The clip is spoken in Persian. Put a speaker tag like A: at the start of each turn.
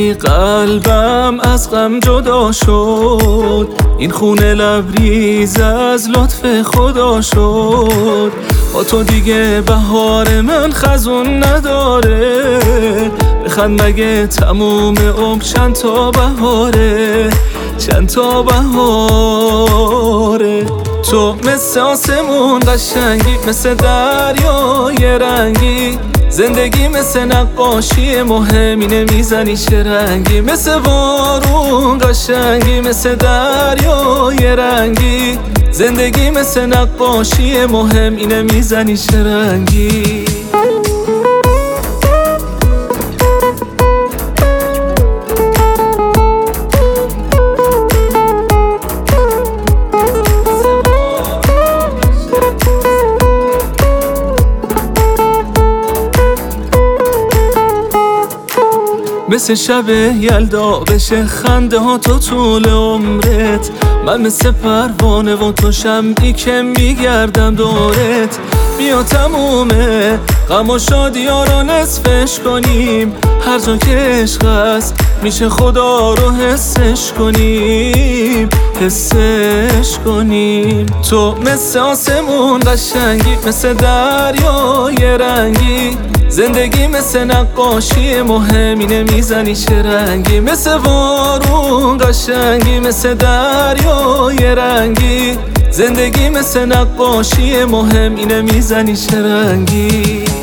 A: دیدی قلبم از غم جدا شد، این خونه لبریز از لطف خدا شد. با تو دیگه بهار من خزون نداره، بخند مگه تموم عمر چند تا بهاره، چند تا بهاره. تو مثل آسمون قشنگی، مثل دریای رنگی، زندگی مثل نقاشی مهم اینه میزنی چه رنگی. مثل بارون قشنگی، مثل دریای رنگی، زندگی مثل نقاشی مهم اینه میزنی چه رنگی. مثل شب یلدا بشه خنده ها تو طول عمرت، من مثل پروانه و تو شمعی که میگردم دورت. بیا تمومه غم و شادی ها رو نصفش کنیم، هر جا که عشق هست میشه خدا رو حسش کنیم، حسش کنیم. تو مثل آسمون قشنگی، مثل دریای رنگی، زندگی مثل نقاشی مهم اینه میزنی چه رنگی. مثل بارون قشنگی، مثل دریای رنگی، زندگی مثل نقاشی مهم اینه میزنی چه رنگی.